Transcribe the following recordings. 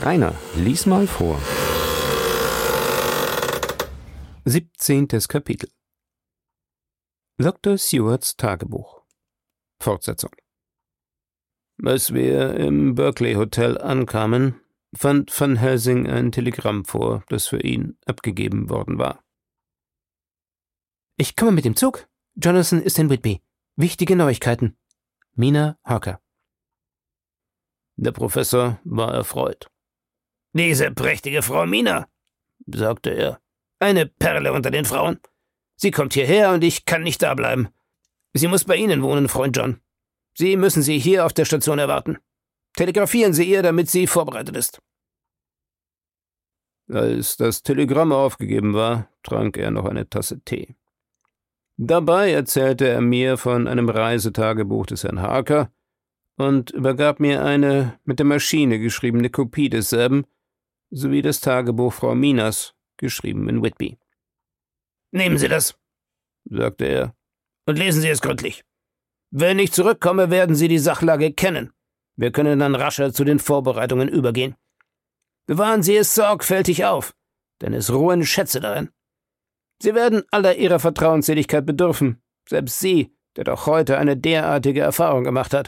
Rainer, lies mal vor. 17. Kapitel. Dr. Sewards Tagebuch. Fortsetzung. Als wir im Berkeley Hotel ankamen, fand Van Helsing ein Telegramm vor, das für ihn abgegeben worden war. »Ich komme mit dem Zug. Jonathan ist in Whitby. Wichtige Neuigkeiten. Mina Harker.« Der Professor war erfreut. »Diese prächtige Frau Mina«, sagte er, »eine Perle unter den Frauen. Sie kommt hierher und ich kann nicht dableiben. Sie muss bei Ihnen wohnen, Freund John. Sie müssen sie hier auf der Station erwarten. Telegrafieren Sie ihr, damit sie vorbereitet ist.« Als das Telegramm aufgegeben war, trank er noch eine Tasse Tee. Dabei erzählte er mir von einem Reisetagebuch des Herrn Harker und übergab mir eine mit der Maschine geschriebene Kopie desselben, sowie das Tagebuch Frau Minas, geschrieben in Whitby. »Nehmen Sie das«, sagte er, »und lesen Sie es gründlich. Wenn ich zurückkomme, werden Sie die Sachlage kennen. Wir können dann rascher zu den Vorbereitungen übergehen. Bewahren Sie es sorgfältig auf, denn es ruhen Schätze darin. Sie werden aller Ihrer Vertrauensseligkeit bedürfen, selbst Sie, der doch heute eine derartige Erfahrung gemacht hat.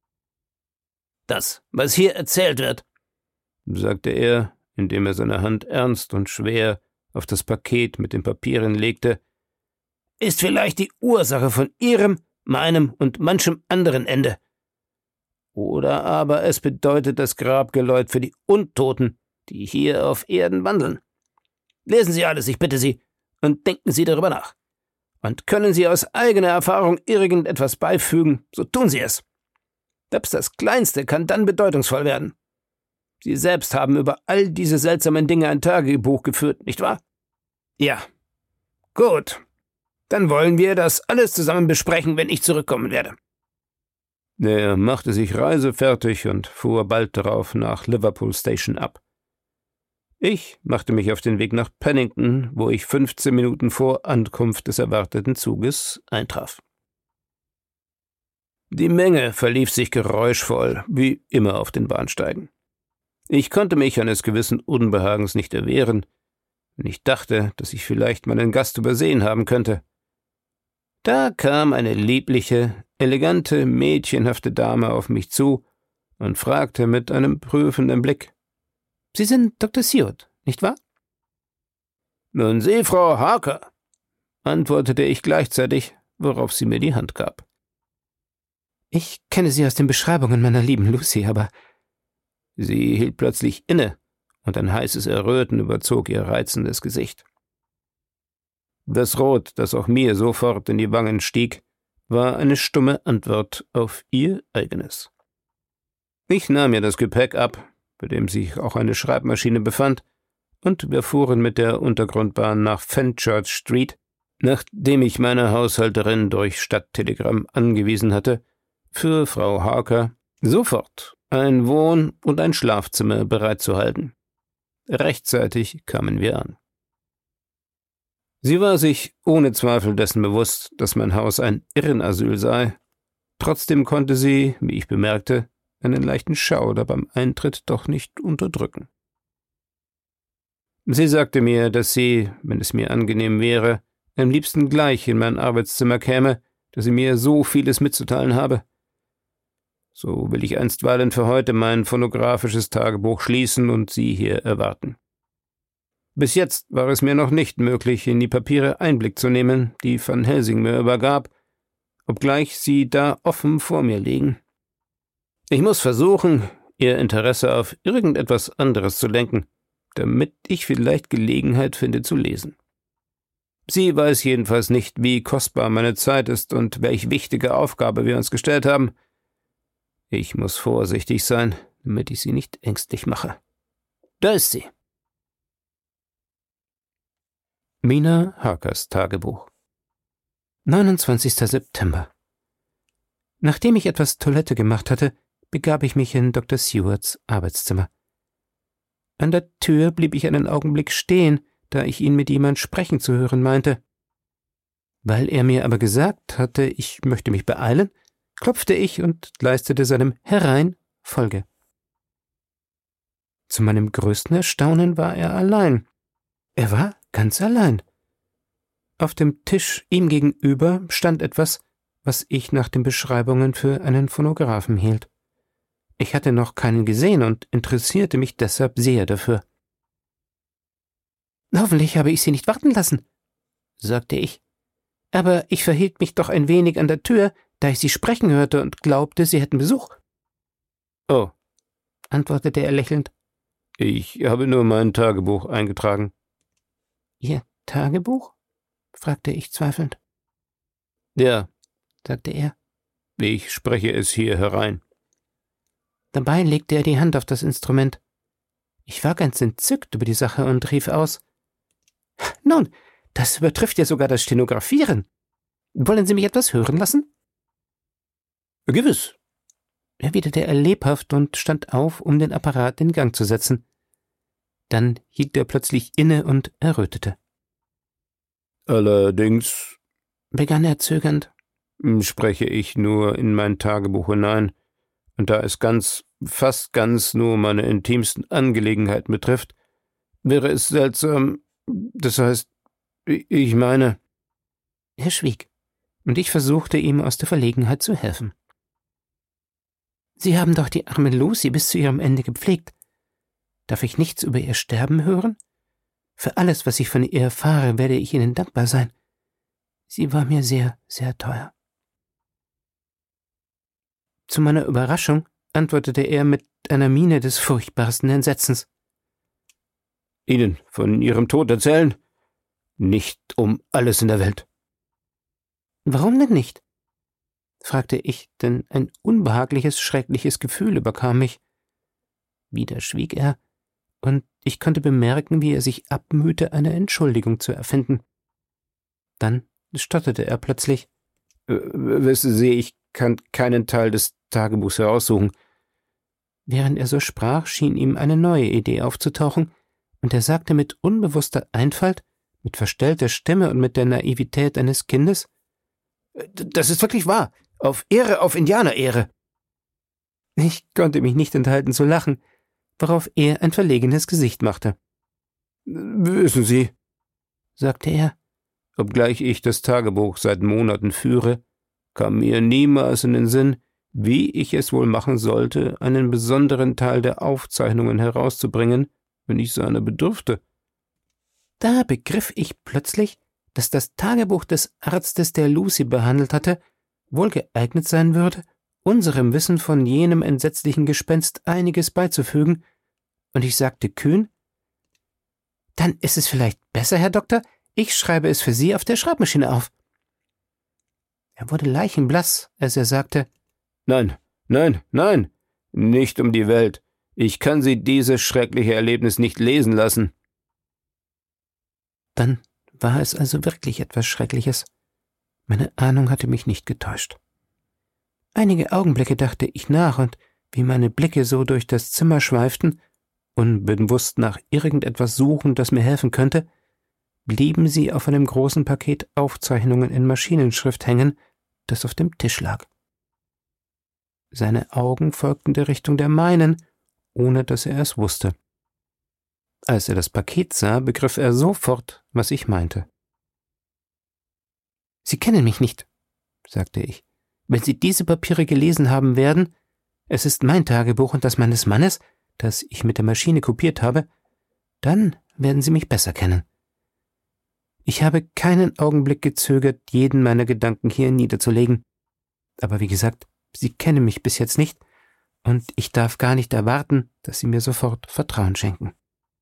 Das, was hier erzählt wird«, sagte er, indem er seine Hand ernst und schwer auf das Paket mit den Papieren legte, »ist vielleicht die Ursache von Ihrem, meinem und manchem anderen Ende. Oder aber es bedeutet das Grabgeläut für die Untoten, die hier auf Erden wandeln. Lesen Sie alles, ich bitte Sie, und denken Sie darüber nach. Und können Sie aus eigener Erfahrung irgendetwas beifügen, so tun Sie es. Selbst das Kleinste kann dann bedeutungsvoll werden. Sie selbst haben über all diese seltsamen Dinge ein Tagebuch geführt, nicht wahr? Ja. Gut. Dann wollen wir das alles zusammen besprechen, wenn ich zurückkommen werde.« Er machte sich reisefertig und fuhr bald darauf nach Liverpool Station ab. Ich machte mich auf den Weg nach Pennington, wo ich 15 Minuten vor Ankunft des erwarteten Zuges eintraf. Die Menge verlief sich geräuschvoll, wie immer auf den Bahnsteigen. Ich konnte mich eines gewissen Unbehagens nicht erwehren, wenn ich dachte, dass ich vielleicht meinen Gast übersehen haben könnte. Da kam eine liebliche, elegante, mädchenhafte Dame auf mich zu und fragte mit einem prüfenden Blick: »Sie sind Dr. Seward, nicht wahr?« »Nun Sie, Frau Harker«, antwortete ich gleichzeitig, worauf sie mir die Hand gab. »Ich kenne Sie aus den Beschreibungen meiner lieben Lucy, aber...« Sie hielt plötzlich inne, und ein heißes Erröten überzog ihr reizendes Gesicht. Das Rot, das auch mir sofort in die Wangen stieg, war eine stumme Antwort auf ihr eigenes. Ich nahm ihr das Gepäck ab, bei dem sich auch eine Schreibmaschine befand, und wir fuhren mit der Untergrundbahn nach Fenchurch Street, nachdem ich meine Haushälterin durch Stadttelegramm angewiesen hatte, für Frau Harker sofort ein Wohn- und ein Schlafzimmer bereitzuhalten. Rechtzeitig kamen wir an. Sie war sich ohne Zweifel dessen bewusst, dass mein Haus ein Irrenasyl sei. Trotzdem konnte sie, wie ich bemerkte, einen leichten Schauder beim Eintritt doch nicht unterdrücken. Sie sagte mir, dass sie, wenn es mir angenehm wäre, am liebsten gleich in mein Arbeitszimmer käme, da sie mir so vieles mitzuteilen habe. So will ich einstweilen für heute mein phonographisches Tagebuch schließen und Sie hier erwarten. Bis jetzt war es mir noch nicht möglich, in die Papiere Einblick zu nehmen, die Van Helsing mir übergab, obgleich sie da offen vor mir liegen. Ich muss versuchen, Ihr Interesse auf irgendetwas anderes zu lenken, damit ich vielleicht Gelegenheit finde zu lesen. Sie weiß jedenfalls nicht, wie kostbar meine Zeit ist und welch wichtige Aufgabe wir uns gestellt haben. Ich muss vorsichtig sein, damit ich sie nicht ängstlich mache. Da ist sie. Mina Harkers Tagebuch. 29. September. Nachdem ich etwas Toilette gemacht hatte, begab ich mich in Dr. Sewards Arbeitszimmer. An der Tür blieb ich einen Augenblick stehen, da ich ihn mit jemand sprechen zu hören meinte. Weil er mir aber gesagt hatte, ich möchte mich beeilen, klopfte ich und leistete seinem Herein Folge. Zu meinem größten Erstaunen war er allein. Er war ganz allein. Auf dem Tisch ihm gegenüber stand etwas, was ich nach den Beschreibungen für einen Phonographen hielt. Ich hatte noch keinen gesehen und interessierte mich deshalb sehr dafür. »Hoffentlich habe ich Sie nicht warten lassen«, sagte ich. »Aber ich verhielt mich doch ein wenig an der Tür, da ich Sie sprechen hörte und glaubte, Sie hätten Besuch.« »Oh«, antwortete er lächelnd. »Ich habe nur mein Tagebuch eingetragen.« »Ihr Tagebuch?« fragte ich zweifelnd. »Ja«, sagte er. »Ich spreche es hier herein.« Dabei legte er die Hand auf das Instrument. Ich war ganz entzückt über die Sache und rief aus: »Nun, das übertrifft ja sogar das Stenografieren. Wollen Sie mich etwas hören lassen?« »Gewiss«, erwiderte er lebhaft und stand auf, um den Apparat in Gang zu setzen. Dann hielt er plötzlich inne und errötete. »Allerdings«, begann er zögernd, »spreche ich nur in mein Tagebuch hinein, und da es fast ganz nur meine intimsten Angelegenheiten betrifft, wäre es seltsam, das heißt, ich meine...« Er schwieg, und ich versuchte ihm aus der Verlegenheit zu helfen. »Sie haben doch die arme Lucy bis zu ihrem Ende gepflegt. Darf ich nichts über ihr Sterben hören? Für alles, was ich von ihr erfahre, werde ich Ihnen dankbar sein. Sie war mir sehr, sehr teuer.« Zu meiner Überraschung antwortete er mit einer Miene des furchtbarsten Entsetzens. »Ihnen von Ihrem Tod erzählen? Nicht um alles in der Welt.« »Warum denn nicht?« fragte ich, denn ein unbehagliches, schreckliches Gefühl überkam mich. Wieder schwieg er, und ich konnte bemerken, wie er sich abmühte, eine Entschuldigung zu erfinden. Dann stotterte er plötzlich. »Wissen Sie, ich kann keinen Teil des Tagebuchs heraussuchen.« Während er so sprach, schien ihm eine neue Idee aufzutauchen, und er sagte mit unbewusster Einfalt, mit verstellter Stimme und mit der Naivität eines Kindes: »Das ist wirklich wahr. Auf Ehre, auf Indianerehre.« Ich konnte mich nicht enthalten zu lachen, worauf er ein verlegenes Gesicht machte. »Wissen Sie«, sagte er, »obgleich ich das Tagebuch seit Monaten führe, kam mir niemals in den Sinn, wie ich es wohl machen sollte, einen besonderen Teil der Aufzeichnungen herauszubringen, wenn ich seiner bedürfte.« Da begriff ich plötzlich, dass das Tagebuch des Arztes, der Lucy behandelt hatte, wohl geeignet sein würde, unserem Wissen von jenem entsetzlichen Gespenst einiges beizufügen, und ich sagte kühn: »Dann ist es vielleicht besser, Herr Doktor, ich schreibe es für Sie auf der Schreibmaschine auf.« Er wurde leichenblass, als er sagte: »Nein, nein, nein, nicht um die Welt. Ich kann Sie dieses schreckliche Erlebnis nicht lesen lassen.« Dann war es also wirklich etwas Schreckliches. Meine Ahnung hatte mich nicht getäuscht. Einige Augenblicke dachte ich nach, und wie meine Blicke so durch das Zimmer schweiften, unbewusst nach irgendetwas suchend, das mir helfen könnte, blieben sie auf einem großen Paket Aufzeichnungen in Maschinenschrift hängen, das auf dem Tisch lag. Seine Augen folgten der Richtung der meinen, ohne dass er es wusste. Als er das Paket sah, begriff er sofort, was ich meinte. »Sie kennen mich nicht«, sagte ich. »Wenn Sie diese Papiere gelesen haben werden, es ist mein Tagebuch und das meines Mannes, das ich mit der Maschine kopiert habe, dann werden Sie mich besser kennen. Ich habe keinen Augenblick gezögert, jeden meiner Gedanken hier niederzulegen. Aber wie gesagt, Sie kennen mich bis jetzt nicht, und ich darf gar nicht erwarten, dass Sie mir sofort Vertrauen schenken.«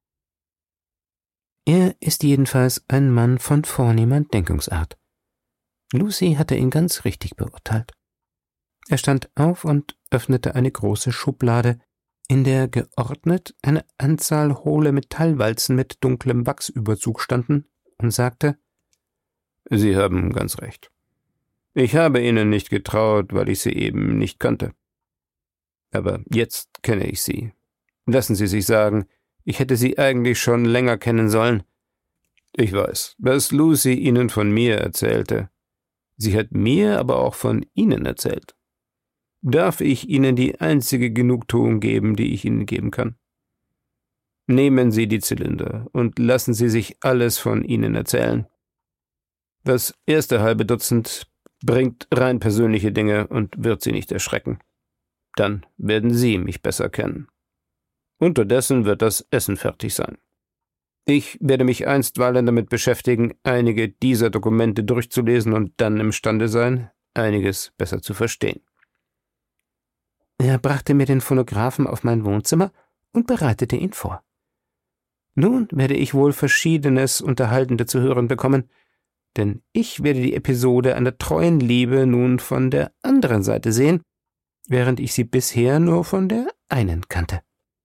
Er ist jedenfalls ein Mann von vornehmer Denkungsart. Lucy hatte ihn ganz richtig beurteilt. Er stand auf und öffnete eine große Schublade, in der geordnet eine Anzahl hohle Metallwalzen mit dunklem Wachsüberzug standen, und sagte: »Sie haben ganz recht. Ich habe Ihnen nicht getraut, weil ich Sie eben nicht kannte. Aber jetzt kenne ich Sie. Lassen Sie sich sagen, ich hätte Sie eigentlich schon länger kennen sollen. Ich weiß, dass Lucy Ihnen von mir erzählte. Sie hat mir aber auch von Ihnen erzählt. Darf ich Ihnen die einzige Genugtuung geben, die ich Ihnen geben kann?« Nehmen Sie die Zylinder und lassen Sie sich alles von ihnen erzählen. Das erste halbe Dutzend bringt rein persönliche Dinge und wird Sie nicht erschrecken. Dann werden Sie mich besser kennen. Unterdessen wird das Essen fertig sein. Ich werde mich einstweilen damit beschäftigen, einige dieser Dokumente durchzulesen und dann imstande sein, einiges besser zu verstehen. Er brachte mir den Phonographen auf mein Wohnzimmer und bereitete ihn vor. Nun werde ich wohl Verschiedenes Unterhaltende zu hören bekommen, denn ich werde die Episode einer treuen Liebe nun von der anderen Seite sehen, während ich sie bisher nur von der einen kannte.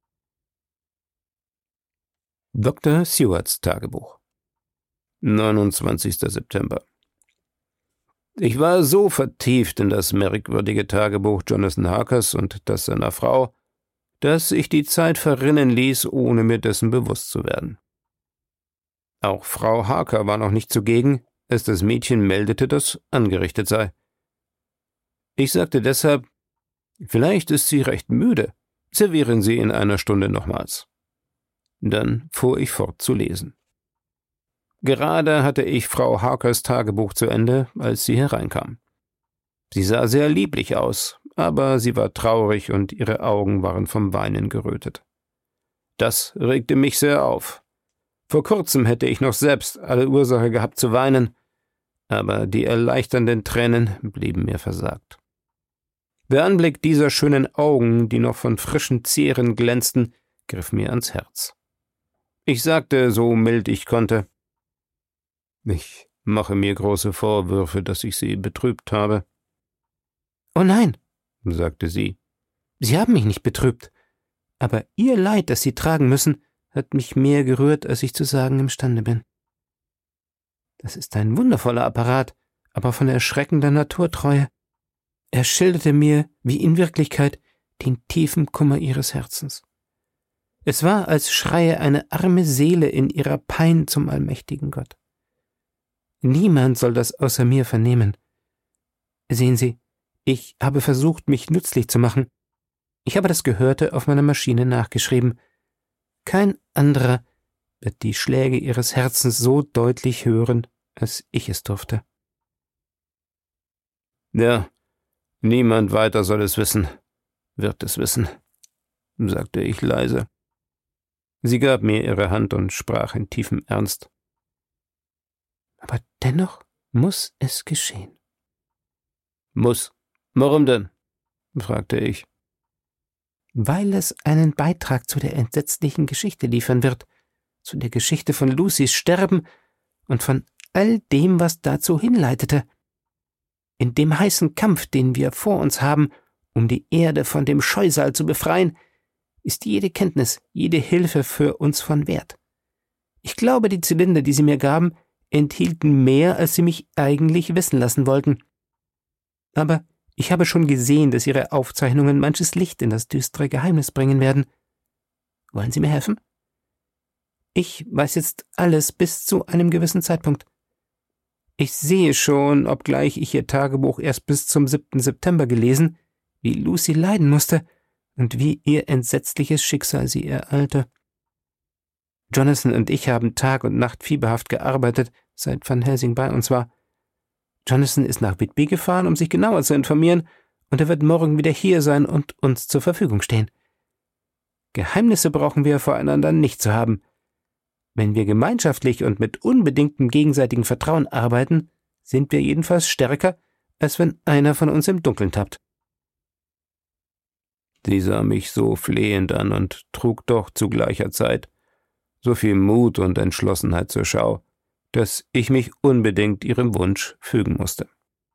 Dr. Stewarts Tagebuch 29. September. Ich war so vertieft in das merkwürdige Tagebuch Jonathan Harkers und das seiner Frau, dass ich die Zeit verrinnen ließ, ohne mir dessen bewusst zu werden. Auch Frau Harker war noch nicht zugegen, als das Mädchen meldete, dass angerichtet sei. Ich sagte deshalb, vielleicht ist sie recht müde, servieren Sie in einer Stunde nochmals. Dann fuhr ich fort zu lesen. Gerade hatte ich Frau Harkers Tagebuch zu Ende, als sie hereinkam. Sie sah sehr lieblich aus, aber sie war traurig und ihre Augen waren vom Weinen gerötet. Das regte mich sehr auf. Vor kurzem hätte ich noch selbst alle Ursache gehabt zu weinen, aber die erleichternden Tränen blieben mir versagt. Der Anblick dieser schönen Augen, die noch von frischen Zehren glänzten, griff mir ans Herz. Ich sagte, so mild ich konnte, ich mache mir große Vorwürfe, dass ich Sie betrübt habe. »Oh nein«, sagte sie. »Sie haben mich nicht betrübt, aber Ihr Leid, das Sie tragen müssen, hat mich mehr gerührt, als ich zu sagen imstande bin. Das ist ein wundervoller Apparat, aber von erschreckender Naturtreue. Er schilderte mir, wie in Wirklichkeit, den tiefen Kummer Ihres Herzens. Es war, als schreie eine arme Seele in ihrer Pein zum allmächtigen Gott. Niemand soll das außer mir vernehmen. Sehen Sie, ich habe versucht, mich nützlich zu machen. Ich habe das Gehörte auf meiner Maschine nachgeschrieben. Kein anderer wird die Schläge Ihres Herzens so deutlich hören, als ich es durfte. Ja, niemand weiter soll es wissen, wird es wissen, sagte ich leise. Sie gab mir ihre Hand und sprach in tiefem Ernst. Aber dennoch muss es geschehen. Muss? Warum denn? Fragte ich. Weil es einen Beitrag zu der entsetzlichen Geschichte liefern wird, zu der Geschichte von Lucys Sterben und von all dem, was dazu hinleitete. In dem heißen Kampf, den wir vor uns haben, um die Erde von dem Scheusal zu befreien, ist jede Kenntnis, jede Hilfe für uns von Wert. Ich glaube, die Zylinder, die Sie mir gaben, enthielten mehr, als Sie mich eigentlich wissen lassen wollten. Aber ich habe schon gesehen, dass Ihre Aufzeichnungen manches Licht in das düstere Geheimnis bringen werden. Wollen Sie mir helfen? Ich weiß jetzt alles bis zu einem gewissen Zeitpunkt. Ich sehe schon, obgleich ich Ihr Tagebuch erst bis zum 7. September gelesen, wie Lucy leiden musste und wie ihr entsetzliches Schicksal sie ereilte. Jonathan und ich haben Tag und Nacht fieberhaft gearbeitet, seit Van Helsing bei uns war. Jonathan ist nach Whitby gefahren, um sich genauer zu informieren, und er wird morgen wieder hier sein und uns zur Verfügung stehen. Geheimnisse brauchen wir voreinander nicht zu haben. Wenn wir gemeinschaftlich und mit unbedingtem gegenseitigen Vertrauen arbeiten, sind wir jedenfalls stärker, als wenn einer von uns im Dunkeln tappt. Sie sah mich so flehend an und trug doch zu gleicher Zeit so viel Mut und Entschlossenheit zur Schau, dass ich mich unbedingt ihrem Wunsch fügen musste.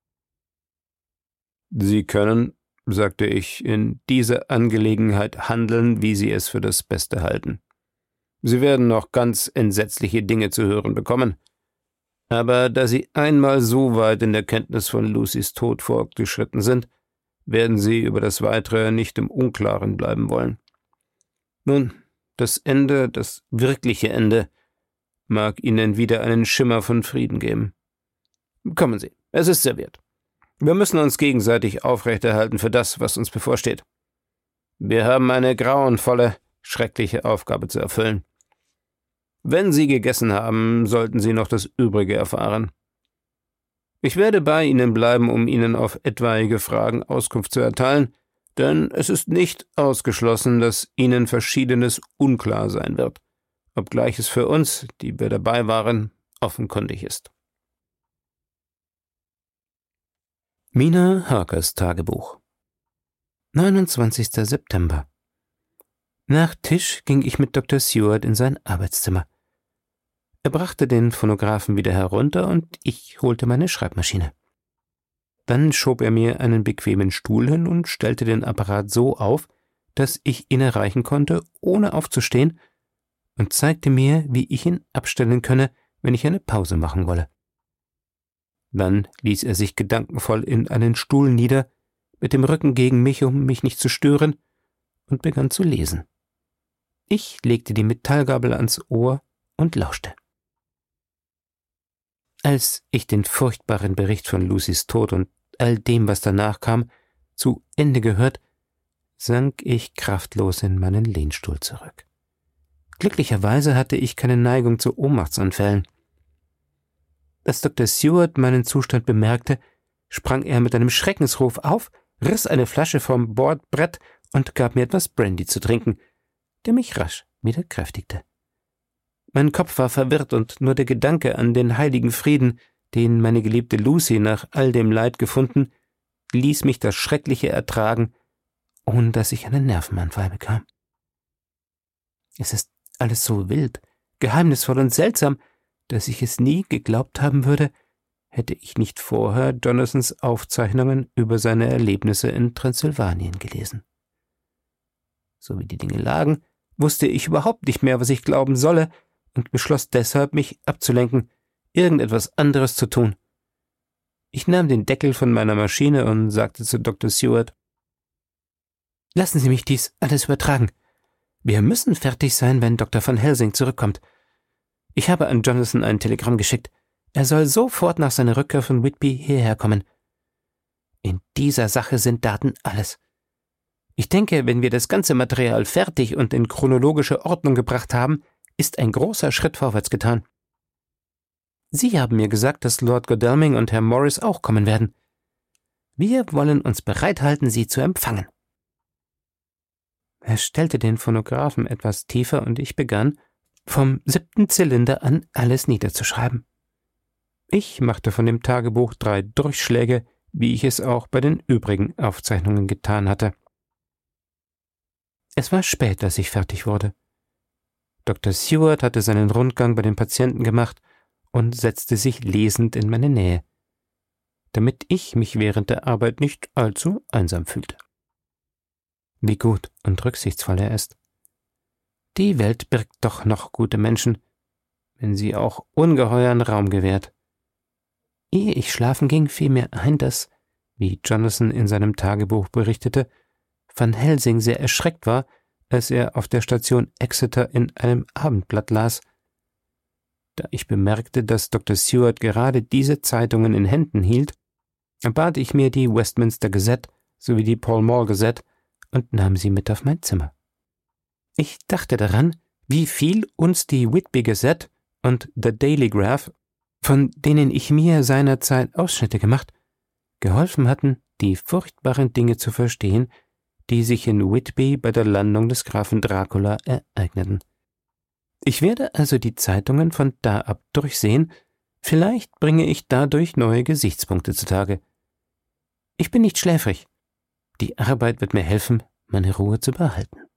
Sie können, sagte ich, in dieser Angelegenheit handeln, wie Sie es für das Beste halten. Sie werden noch ganz entsetzliche Dinge zu hören bekommen, aber da Sie einmal so weit in der Kenntnis von Lucys Tod fortgeschritten sind, werden Sie über das Weitere nicht im Unklaren bleiben wollen. Nun, das Ende, das wirkliche Ende, mag Ihnen wieder einen Schimmer von Frieden geben. Kommen Sie, es ist serviert. Wir müssen uns gegenseitig aufrechterhalten für das, was uns bevorsteht. Wir haben eine grauenvolle, schreckliche Aufgabe zu erfüllen. Wenn Sie gegessen haben, sollten Sie noch das Übrige erfahren. Ich werde bei Ihnen bleiben, um Ihnen auf etwaige Fragen Auskunft zu erteilen, denn es ist nicht ausgeschlossen, dass Ihnen Verschiedenes unklar sein wird, obgleich es für uns, die wir dabei waren, offenkundig ist. Mina Harkers Tagebuch 29. September. Nach Tisch ging ich mit Dr. Seward in sein Arbeitszimmer. Er brachte den Phonographen wieder herunter und ich holte meine Schreibmaschine. Dann schob er mir einen bequemen Stuhl hin und stellte den Apparat so auf, dass ich ihn erreichen konnte, ohne aufzustehen, und zeigte mir, wie ich ihn abstellen könne, wenn ich eine Pause machen wolle. Dann ließ er sich gedankenvoll in einen Stuhl nieder, mit dem Rücken gegen mich, um mich nicht zu stören, und begann zu lesen. Ich legte die Metallgabel ans Ohr und lauschte. Als ich den furchtbaren Bericht von Lucys Tod und all dem, was danach kam, zu Ende gehört, sank ich kraftlos in meinen Lehnstuhl zurück. Glücklicherweise hatte ich keine Neigung zu Ohnmachtsanfällen. Als Dr. Seward meinen Zustand bemerkte, sprang er mit einem Schreckensruf auf, riss eine Flasche vom Bordbrett und gab mir etwas Brandy zu trinken, der mich rasch wieder kräftigte. Mein Kopf war verwirrt und nur der Gedanke an den heiligen Frieden, den meine geliebte Lucy nach all dem Leid gefunden, ließ mich das Schreckliche ertragen, ohne dass ich einen Nervenanfall bekam. Es ist alles so wild, geheimnisvoll und seltsam, dass ich es nie geglaubt haben würde, hätte ich nicht vorher Jonasons Aufzeichnungen über seine Erlebnisse in Transsilvanien gelesen. So wie die Dinge lagen, wusste ich überhaupt nicht mehr, was ich glauben solle, und beschloss deshalb, mich abzulenken, irgendetwas anderes zu tun. Ich nahm den Deckel von meiner Maschine und sagte zu Dr. Seward: »Lassen Sie mich dies alles übertragen. Wir müssen fertig sein, wenn Dr. Van Helsing zurückkommt. Ich habe an Jonason ein Telegramm geschickt. Er soll sofort nach seiner Rückkehr von Whitby hierher kommen. In dieser Sache sind Daten alles. Ich denke, wenn wir das ganze Material fertig und in chronologische Ordnung gebracht haben, ist ein großer Schritt vorwärts getan. Sie haben mir gesagt, dass Lord Godalming und Herr Morris auch kommen werden. Wir wollen uns bereithalten, Sie zu empfangen.« Er stellte den Phonographen etwas tiefer und ich begann, vom 7. Zylinder an alles niederzuschreiben. Ich machte von dem Tagebuch 3 Durchschläge, wie ich es auch bei den übrigen Aufzeichnungen getan hatte. Es war spät, als ich fertig wurde. Dr. Seward hatte seinen Rundgang bei den Patienten gemacht und setzte sich lesend in meine Nähe, damit ich mich während der Arbeit nicht allzu einsam fühlte. Wie gut und rücksichtsvoll er ist. Die Welt birgt doch noch gute Menschen, wenn sie auch ungeheuren Raum gewährt. Ehe ich schlafen ging, fiel mir ein, dass, wie Jonason in seinem Tagebuch berichtete, Van Helsing sehr erschreckt war, als er auf der Station Exeter in einem Abendblatt las. Da ich bemerkte, dass Dr. Seward gerade diese Zeitungen in Händen hielt, bat ich mir die Westminster Gazette sowie die Pall Mall Gazette und nahm sie mit auf mein Zimmer. Ich dachte daran, wie viel uns die Whitby Gazette und The Daily Graph, von denen ich mir seinerzeit Ausschnitte gemacht, geholfen hatten, die furchtbaren Dinge zu verstehen, die sich in Whitby bei der Landung des Grafen Dracula ereigneten. Ich werde also die Zeitungen von da ab durchsehen, vielleicht bringe ich dadurch neue Gesichtspunkte zutage. Ich bin nicht schläfrig. Die Arbeit wird mir helfen, meine Ruhe zu behalten.